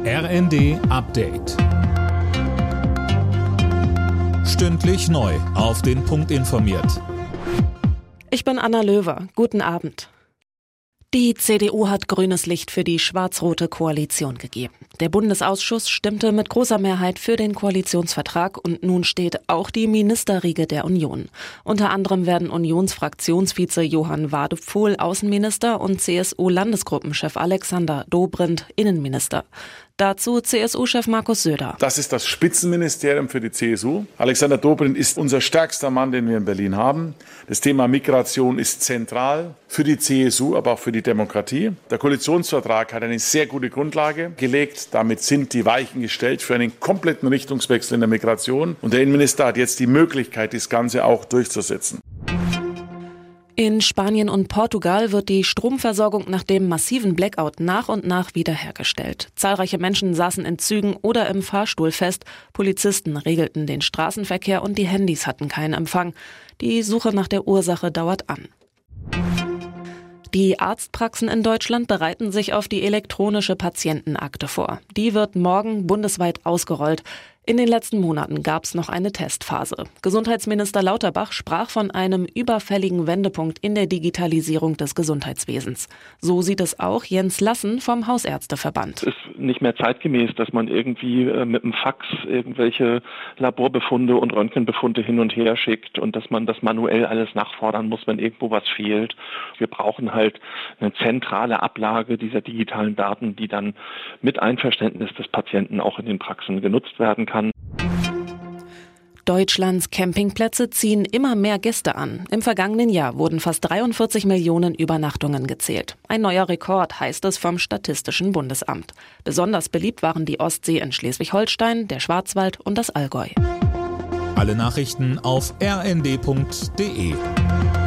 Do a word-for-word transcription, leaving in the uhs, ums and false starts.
R N D Update. Stündlich neu auf den Punkt informiert. Ich bin Anna Löwer. Guten Abend. Die C D U hat grünes Licht für die schwarz-rote Koalition gegeben. Der Bundesausschuss stimmte mit großer Mehrheit für den Koalitionsvertrag und nun steht auch die Ministerriege der Union. Unter anderem werden Unionsfraktionsvize Johann Wadephol Außenminister und C S U-Landesgruppenchef Alexander Dobrindt Innenminister. Dazu C S U-Chef Markus Söder. Das ist das Spitzenministerium für die C S U. Alexander Dobrindt ist unser stärkster Mann, den wir in Berlin haben. Das Thema Migration ist zentral für die C S U, aber auch für die Demokratie. Der Koalitionsvertrag hat eine sehr gute Grundlage gelegt. Damit sind die Weichen gestellt für einen kompletten Richtungswechsel in der Migration. Und der Innenminister hat jetzt die Möglichkeit, das Ganze auch durchzusetzen. In Spanien und Portugal wird die Stromversorgung nach dem massiven Blackout nach und nach wiederhergestellt. Zahlreiche Menschen saßen in Zügen oder im Fahrstuhl fest. Polizisten regelten den Straßenverkehr und die Handys hatten keinen Empfang. Die Suche nach der Ursache dauert an. Die Arztpraxen in Deutschland bereiten sich auf die elektronische Patientenakte vor. Die wird morgen bundesweit ausgerollt. In den letzten Monaten gab es noch eine Testphase. Gesundheitsminister Lauterbach sprach von einem überfälligen Wendepunkt in der Digitalisierung des Gesundheitswesens. So sieht es auch Jens Lassen vom Hausärzteverband. Es ist nicht mehr zeitgemäß, dass man irgendwie mit dem Fax irgendwelche Laborbefunde und Röntgenbefunde hin und her schickt und dass man das manuell alles nachfordern muss, wenn irgendwo was fehlt. Wir brauchen halt eine zentrale Ablage dieser digitalen Daten, die dann mit Einverständnis des Patienten auch in den Praxen genutzt werden kann. Deutschlands Campingplätze ziehen immer mehr Gäste an. Im vergangenen Jahr wurden fast dreiundvierzig Millionen Übernachtungen gezählt. Ein neuer Rekord, heißt es vom Statistischen Bundesamt. Besonders beliebt waren die Ostsee in Schleswig-Holstein, der Schwarzwald und das Allgäu. Alle Nachrichten auf r n d punkt d e.